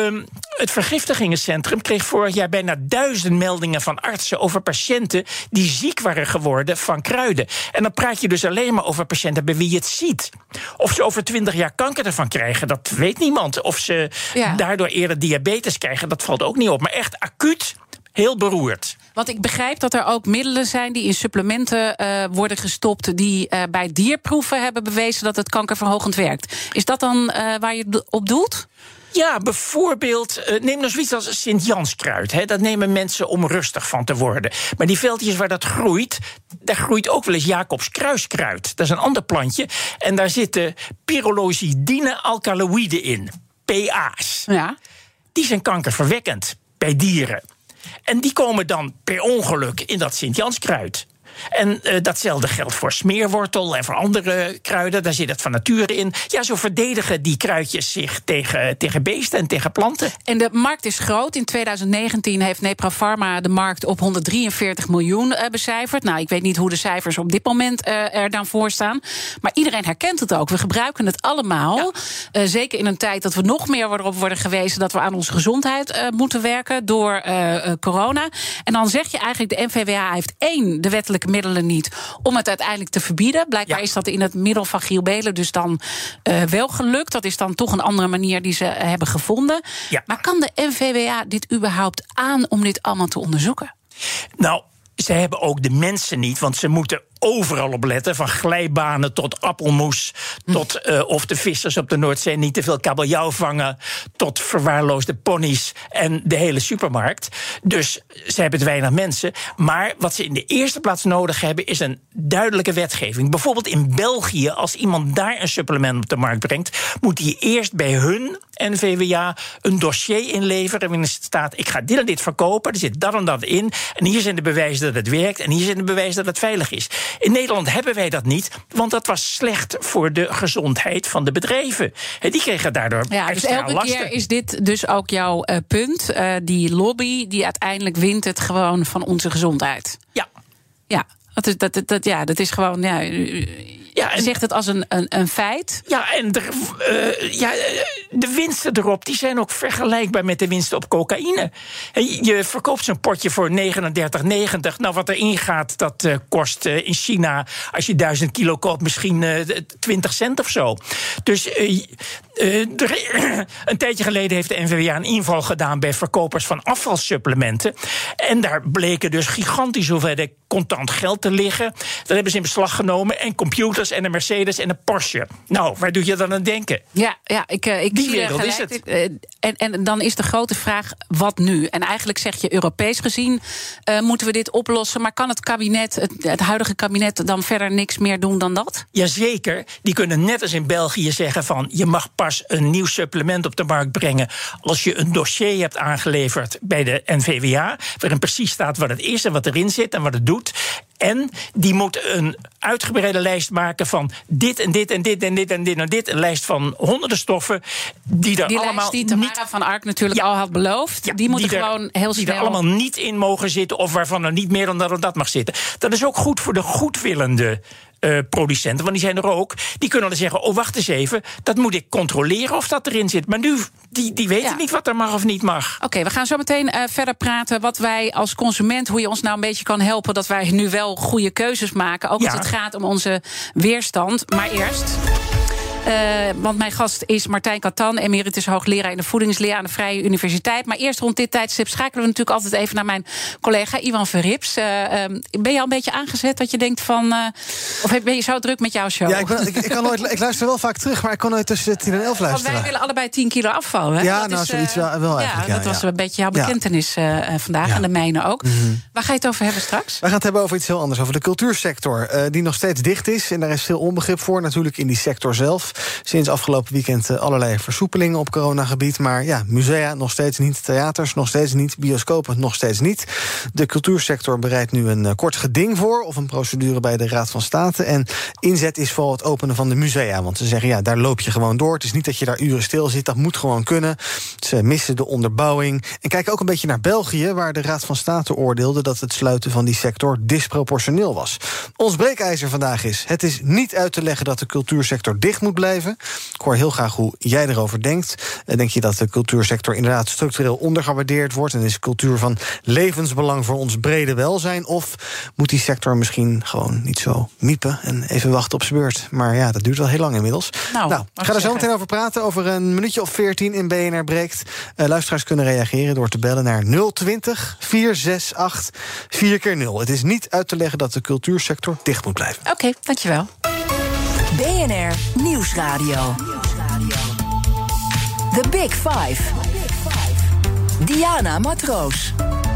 het Vergiftigingencentrum kreeg vorig jaar bijna 1000 meldingen van artsen over patiënten die ziek waren geworden van kruiden. En dan praat je dus alleen maar over patiënten bij wie je het ziet. Of ze over 20 jaar kanker ervan krijgen, dat weet niemand. Of ze daardoor eerder diabetes krijgen, dat valt ook niet op. Maar echt acuut, heel beroerd. Want ik begrijp dat er ook middelen zijn die in supplementen worden gestopt, die bij dierproeven hebben bewezen dat het kankerverhogend werkt. Is dat dan waar je het op doelt? Ja, bijvoorbeeld, neem nou zoiets als Sint-Janskruid. Dat nemen mensen om rustig van te worden. Maar die veldjes waar dat groeit, daar groeit ook wel eens Jacobs kruiskruid. Dat is een ander plantje. En daar zitten pyrrolizidine alkaloïden in, PA's. Ja. Die zijn kankerverwekkend bij dieren. En die komen dan per ongeluk in dat Sint-Janskruid. En datzelfde geldt voor smeerwortel en voor andere kruiden. Daar zit het van nature in. Ja, zo verdedigen die kruidjes zich tegen beesten en tegen planten. En de markt is groot. In 2019 heeft Neprafarma de markt op 143 miljoen becijferd. Nou, ik weet niet hoe de cijfers op dit moment er dan voor staan. Maar iedereen herkent het ook. We gebruiken het allemaal. Ja. Zeker in een tijd dat we nog meer erop worden gewezen dat we aan onze gezondheid moeten werken door corona. En dan zeg je eigenlijk, de NVWA heeft de wettelijke middelen niet om het uiteindelijk te verbieden. Blijkbaar is dat in het middel van Giel Beelen dus dan wel gelukt. Dat is dan toch een andere manier die ze hebben gevonden. Ja. Maar kan de NVWA dit überhaupt aan om dit allemaal te onderzoeken? Nou, ze hebben ook de mensen niet, want ze moeten overal op letten, van glijbanen tot appelmoes, tot of de vissers op de Noordzee niet te veel kabeljauw vangen, tot verwaarloosde ponies en de hele supermarkt. Dus ze hebben te weinig mensen. Maar wat ze in de eerste plaats nodig hebben is een duidelijke wetgeving. Bijvoorbeeld in België, als iemand daar een supplement op de markt brengt, moet hij eerst bij hun NVWA een dossier inleveren waarin staat, ik ga dit en dit verkopen, er zit dat en dat in, en hier zijn de bewijzen dat het werkt, en hier zijn de bewijzen dat het veilig is. In Nederland hebben wij dat niet, want dat was slecht voor de gezondheid van de bedrijven. Die kregen daardoor dus elke lasten. keer is dit dus ook jouw punt. Die lobby die uiteindelijk wint het gewoon van onze gezondheid. Ja, dat is gewoon. Ja, en zegt het als een feit. Ja, en de winsten erop die zijn ook vergelijkbaar met de winsten op cocaïne. Je verkoopt zo'n potje voor €39,90. Nou, wat erin gaat, dat kost in China, als je 1000 kilo koopt, misschien 20 cent of zo. Dus een tijdje geleden heeft de NVWA een inval gedaan bij verkopers van afvalsupplementen. En daar bleken dus gigantische hoeveelheden contant geld te liggen. Dat hebben ze in beslag genomen. En computers en een Mercedes en een Porsche. Nou, waar doe je dan aan denken? Ja, ik die zie wereld is het. En dan is de grote vraag, wat nu? En eigenlijk zeg je, Europees gezien moeten we dit oplossen. Maar kan het kabinet, het huidige kabinet, dan verder niks meer doen dan dat? Jazeker. Die kunnen net als in België zeggen van, je mag pas een nieuw supplement op de markt brengen als je een dossier hebt aangeleverd bij de NVWA, waarin precies staat wat het is en wat erin zit en wat het doet. En die moet een uitgebreide lijst maken van dit en dit en dit en dit en dit en dit. Een lijst van honderden stoffen die er allemaal lijst die Tamara van Ark natuurlijk al had beloofd. Die moeten gewoon heel snel. Die er allemaal niet in mogen zitten of waarvan er niet meer dan dat mag zitten. Dat is ook goed voor de goedwillende producenten, want die zijn er ook. Die kunnen dan zeggen, wacht eens even, dat moet ik controleren of dat erin zit. Maar nu, die weten niet wat er mag of niet mag. Oké, we gaan zo meteen verder praten wat wij als consument, hoe je ons nou een beetje kan helpen dat wij nu wel goede keuzes maken. Ook als het gaat om onze weerstand. Maar eerst... want mijn gast is Martijn Katan, emeritus hoogleraar in de voedingsleer aan de Vrije Universiteit. Maar eerst rond dit tijdstip schakelen we natuurlijk altijd even naar mijn collega Iwan Verrips. Ben je al een beetje aangezet dat je denkt van... of ben je zo druk met jouw show? Ja, ik luister wel vaak terug, maar ik kon nooit tussen 10 en 11 luisteren. Want wij willen allebei 10 kilo afvallen. Hè? Ja, dat nou, is, zoiets wel eigenlijk. Dat was een beetje jouw bekentenis vandaag, en de mijne ook. Mm-hmm. Waar ga je het over hebben straks? Wij gaan het hebben over iets heel anders, over de cultuursector. Die nog steeds dicht is, en daar is veel onbegrip voor, natuurlijk in die sector zelf. Sinds afgelopen weekend allerlei versoepelingen op coronagebied. Maar ja, musea nog steeds niet, theaters nog steeds niet, bioscopen nog steeds niet. De cultuursector bereidt nu een kort geding voor, of een procedure bij de Raad van State. En inzet is vooral het openen van de musea. Want ze zeggen, ja, daar loop je gewoon door. Het is niet dat je daar uren stil zit, dat moet gewoon kunnen. Ze missen de onderbouwing. En kijken ook een beetje naar België, waar de Raad van State oordeelde dat het sluiten van die sector disproportioneel was. Ons breekijzer vandaag is: het is niet uit te leggen dat de cultuursector dicht moet blijven. Ik hoor heel graag hoe jij erover denkt. Denk je dat de cultuursector inderdaad structureel ondergewaardeerd wordt en is cultuur van levensbelang voor ons brede welzijn? Of moet die sector misschien gewoon niet zo miepen en even wachten op zijn beurt? Maar ja, dat duurt wel heel lang inmiddels. Nou, ik ga er zo meteen over praten. Over een minuutje of 14 in BNR Breekt. Luisteraars kunnen reageren door te bellen naar 020 468 4x0. Het is niet uit te leggen dat de cultuursector dicht moet blijven. Oké, dankjewel. BNR Nieuwsradio. The Big Five. Diana Matroos.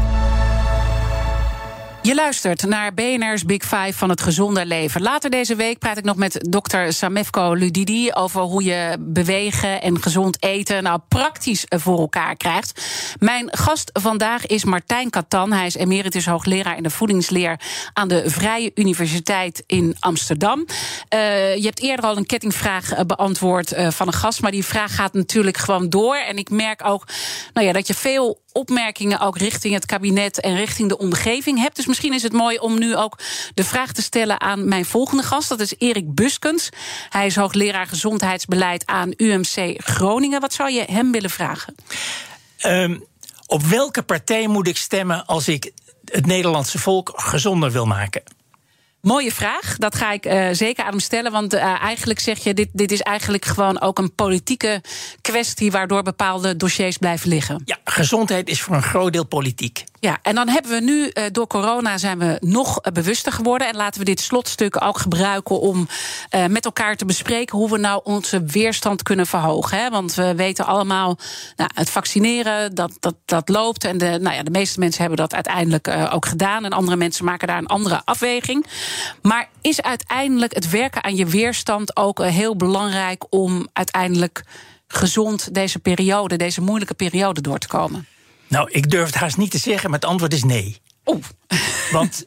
Je luistert naar BNR's Big Five van het gezonde leven. Later deze week praat ik nog met dokter Samefko Ludidi over hoe je bewegen en gezond eten nou praktisch voor elkaar krijgt. Mijn gast vandaag is Martijn Katan. Hij is emeritus hoogleraar in de voedingsleer aan de Vrije Universiteit in Amsterdam. Je hebt eerder al een kettingvraag beantwoord van een gast, maar die vraag gaat natuurlijk gewoon door. En ik merk ook dat je veel opmerkingen ook richting het kabinet en richting de omgeving hebt. Dus misschien is het mooi om nu ook de vraag te stellen aan mijn volgende gast. Dat is Erik Buskens. Hij is hoogleraar gezondheidsbeleid aan UMC Groningen. Wat zou je hem willen vragen? Op welke partij moet ik stemmen als ik het Nederlandse volk gezonder wil maken? Mooie vraag, dat ga ik zeker aan hem stellen. Want eigenlijk zeg je, dit is eigenlijk gewoon ook een politieke kwestie waardoor bepaalde dossiers blijven liggen. Ja, gezondheid is voor een groot deel politiek. Ja, en dan hebben we nu, door corona zijn we nog bewuster geworden. En laten we dit slotstuk ook gebruiken om met elkaar te bespreken hoe we nou onze weerstand kunnen verhogen. Hè? Want we weten allemaal, het vaccineren, dat loopt. En de meeste mensen hebben dat uiteindelijk ook gedaan. En andere mensen maken daar een andere afweging. Maar is uiteindelijk het werken aan je weerstand ook heel belangrijk om uiteindelijk gezond deze moeilijke periode door te komen? Nou, ik durf het haast niet te zeggen, maar het antwoord is nee. Want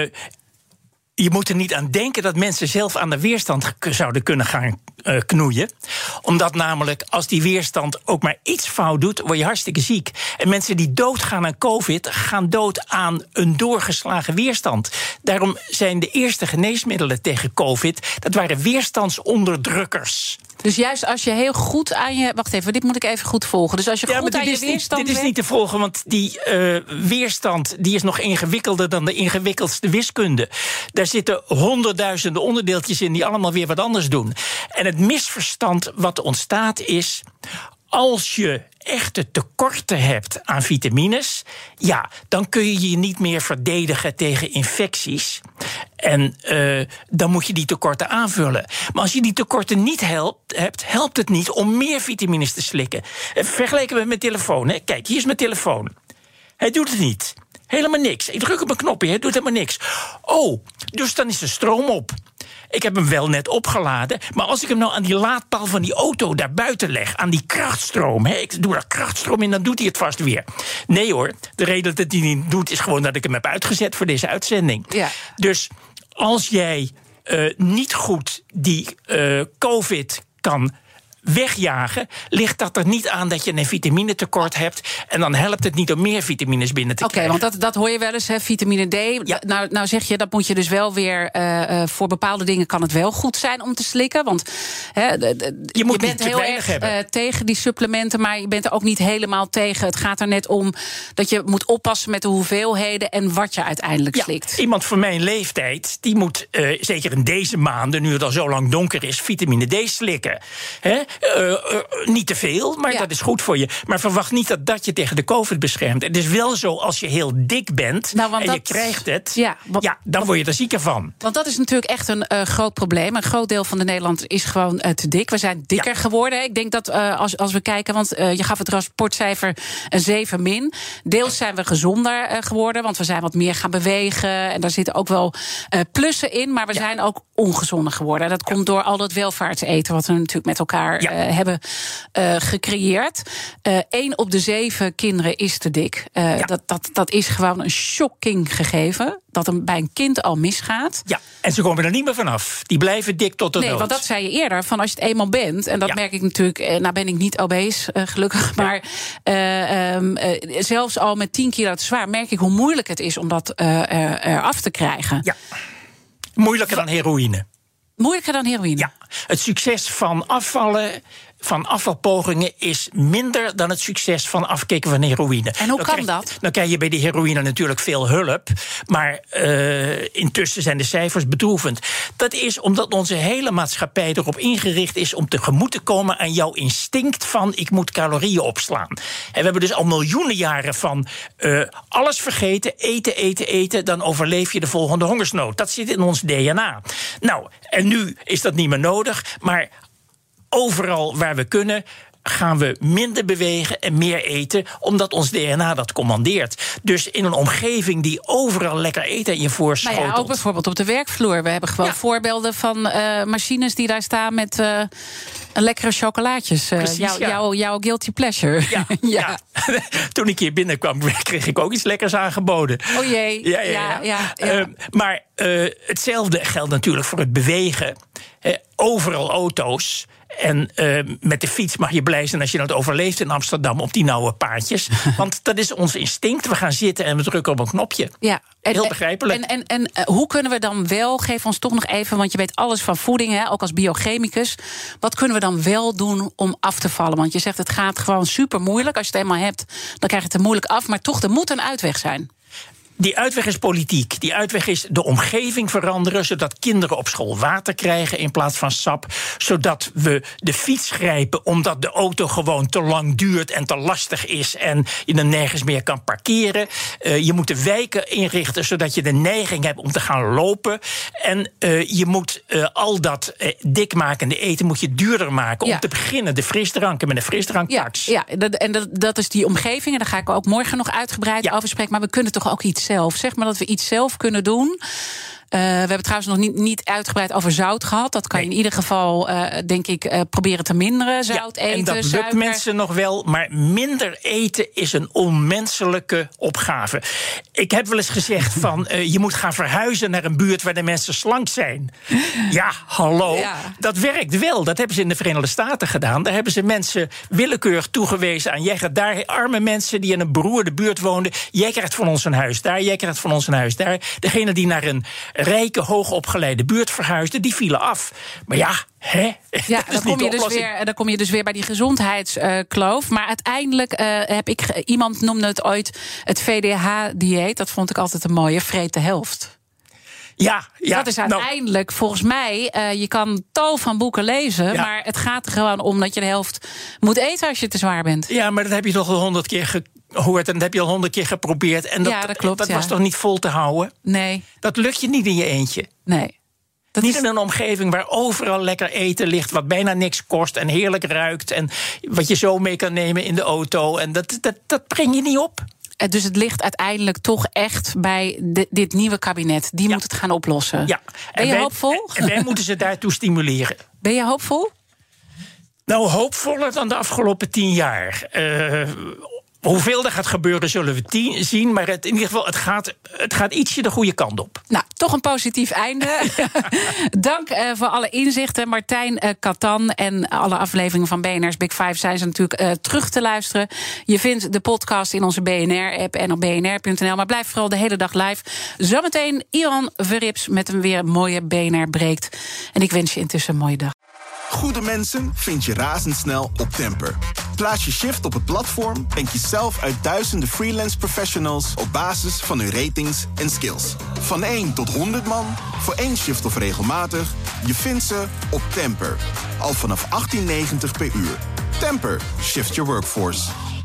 je moet er niet aan denken dat mensen zelf aan de weerstand zouden kunnen gaan knoeien. Omdat namelijk, als die weerstand ook maar iets fout doet, word je hartstikke ziek. En mensen die doodgaan aan COVID, gaan dood aan een doorgeslagen weerstand. Daarom zijn de eerste geneesmiddelen tegen COVID, dat waren weerstandsonderdrukkers. Dus juist als je heel goed aan je... Wacht even, dit moet ik even goed volgen. Dus als je goed aan je weerstand... Dit is niet te volgen, want die weerstand die is nog ingewikkelder dan de ingewikkeldste wiskunde. Daar zitten honderdduizenden onderdeeltjes in die allemaal weer wat anders doen. En het misverstand wat ontstaat is, als je echte tekorten hebt aan vitamines, ja, dan kun je je niet meer verdedigen tegen infecties. En dan moet je die tekorten aanvullen. Maar als je die tekorten niet hebt, helpt het niet om meer vitamines te slikken. Vergeleken met mijn telefoon. Hè. Kijk, hier is mijn telefoon. Hij doet het niet. Helemaal niks. Ik druk op een knopje, hij doet helemaal niks. Oh, dus dan is de stroom op. Ik heb hem wel net opgeladen, maar als ik hem nou aan die laadpaal van die auto daar buiten leg, aan die krachtstroom, ik doe daar krachtstroom in, dan doet hij het vast weer. Nee hoor, de reden dat hij niet doet is gewoon dat ik hem heb uitgezet voor deze uitzending. Ja. Dus als jij niet goed die COVID kan wegjagen, ligt dat er niet aan dat je een vitaminetekort hebt. En dan helpt het niet om meer vitamines binnen te krijgen. Want dat hoor je wel eens, hè, vitamine D. Ja. Nou zeg je, dat moet je dus wel weer... voor bepaalde dingen kan het wel goed zijn om te slikken. Want je bent heel erg tegen die supplementen, maar je bent er ook niet helemaal tegen. Het gaat er net om dat je moet oppassen met de hoeveelheden en wat je uiteindelijk slikt. Iemand van mijn leeftijd, die moet zeker in deze maanden, nu het al zo lang donker is, vitamine D slikken. Niet te veel, maar dat is goed voor je. Maar verwacht niet dat dat je tegen de COVID beschermt. Het is wel zo, als je heel dik bent en je krijgt het, dan word je er zieker van. Want dat is natuurlijk echt een groot probleem. Een groot deel van de Nederlanders is gewoon te dik. We zijn dikker geworden. Ik denk dat als we kijken, want je gaf het rapportcijfer een 7-. Deels zijn we gezonder geworden, want we zijn wat meer gaan bewegen. En daar zitten ook wel plussen in, maar we zijn ook ongezonder geworden. En dat komt door al dat welvaartseten wat we natuurlijk met elkaar hebben gecreëerd. 1 op de 7 kinderen is te dik. Dat is gewoon een shocking gegeven. Dat bij een kind al misgaat. Ja, en ze komen er niet meer vanaf. Die blijven dik tot de dood. Nee, want dat zei je eerder, van als je het eenmaal bent... en dat merk ik natuurlijk, nou ben ik niet obese, gelukkig... maar zelfs al met 10 kilo te zwaar... merk ik hoe moeilijk het is om dat eraf te krijgen. Ja, moeilijker dan heroïne. Moeilijker dan heroïne? Ja, het succes van afvallen... van afvalpogingen is minder dan het succes van afkicken van heroïne. En hoe kan dat? Dan krijg je bij de heroïne natuurlijk veel hulp. Maar intussen zijn de cijfers bedroevend. Dat is omdat onze hele maatschappij erop ingericht is... om tegemoet te komen aan jouw instinct van... ik moet calorieën opslaan. En we hebben dus al miljoenen jaren van... alles vergeten, eten... dan overleef je de volgende hongersnood. Dat zit in ons DNA. Nou, en nu is dat niet meer nodig, maar... overal waar we kunnen gaan we minder bewegen en meer eten... omdat ons DNA dat commandeert. Dus in een omgeving die overal lekker eten in je voorschotelt... Nou ja, ook bijvoorbeeld op de werkvloer. We hebben gewoon voorbeelden van machines die daar staan... met lekkere chocolaatjes. Jouw guilty pleasure. Ja. Toen ik hier binnenkwam, kreeg ik ook iets lekkers aangeboden. Oh jee. Ja. Maar hetzelfde geldt natuurlijk voor het bewegen. Overal auto's. En met de fiets mag je blij zijn als je dat overleeft in Amsterdam... op die nauwe paadjes. Want dat is ons instinct. We gaan zitten en we drukken op een knopje. Ja. Heel begrijpelijk. En hoe kunnen we dan wel, geef ons toch nog even... want je weet alles van voeding, hè, ook als biochemicus... wat kunnen we dan wel doen om af te vallen? Want je zegt het gaat gewoon super moeilijk. Als je het eenmaal hebt, dan krijg je het er moeilijk af. Maar toch, er moet een uitweg zijn. Die uitweg is politiek. Die uitweg is de omgeving veranderen... zodat kinderen op school water krijgen in plaats van sap. Zodat we de fiets grijpen omdat de auto gewoon te lang duurt... en te lastig is en je er nergens meer kan parkeren. Je moet de wijken inrichten zodat je de neiging hebt om te gaan lopen. En je moet al dat dikmakende eten moet je duurder maken... om te beginnen de frisdranken met een frisdranktax. Ja, dat is die omgeving. En daar ga ik ook morgen nog uitgebreid over spreken. Maar we kunnen toch ook iets zelf. Zeg maar dat we iets zelf kunnen doen. We hebben trouwens nog niet uitgebreid over zout gehad. Dat kan je in ieder geval, denk ik, proberen te minderen. Zout eten, en dat lukt suiker. mensen nog wel, maar minder eten is een onmenselijke opgave. Ik heb wel eens gezegd van, je moet gaan verhuizen naar een buurt waar de mensen slank zijn. Ja, hallo. Ja. Dat werkt wel. Dat hebben ze in de Verenigde Staten gedaan. Daar hebben ze mensen willekeurig toegewezen aan. Jij gaat daar, arme mensen die in een beroerde buurt woonden. Jij krijgt van ons een huis daar, jij krijgt van ons een huis daar. Degene die naar een rijke, hoogopgeleide buurt verhuisden, die vielen af. Maar ja, dan kom je dus weer bij die gezondheidskloof. Maar uiteindelijk iemand noemde het ooit het VDH-dieet. Dat vond ik altijd een mooie, vreet de helft. Ja, dat is uiteindelijk, volgens mij, je kan tal van boeken lezen... maar het gaat er gewoon om dat je de helft moet eten als je te zwaar bent. Ja, maar dat heb je toch al 100 keer gehoord en dat heb je al 100 keer geprobeerd. En dat klopt. Dat was toch niet vol te houden? Nee. Dat lukt je niet in je eentje. Nee. Niet in een omgeving waar overal lekker eten ligt... wat bijna niks kost en heerlijk ruikt... en wat je zo mee kan nemen in de auto. En dat breng je niet op. Dus het ligt uiteindelijk toch echt bij dit nieuwe kabinet. Die moet het gaan oplossen. Ja. Ben je hoopvol? En wij moeten ze daartoe stimuleren. Ben je hoopvol? Nou, hoopvoller dan de afgelopen 10 jaar. Hoeveel er gaat gebeuren, zullen we zien. Maar in ieder geval, het gaat ietsje de goede kant op. Nou, toch een positief einde. Dank voor alle inzichten. Martijn Katan en alle afleveringen van BNR's Big Five zijn ze natuurlijk terug te luisteren. Je vindt de podcast in onze BNR-app en op bnr.nl. Maar blijf vooral de hele dag live. Zometeen Iran Verrips met een weer mooie BNR breekt. En ik wens je intussen een mooie dag. Goede mensen vind je razendsnel op Temper. Plaats je shift op het platform en kies zelf uit duizenden freelance professionals op basis van hun ratings en skills. Van 1 tot 100 man, voor 1 shift of regelmatig, je vindt ze op Temper. Al vanaf 18,90 per uur. Temper, shift your workforce.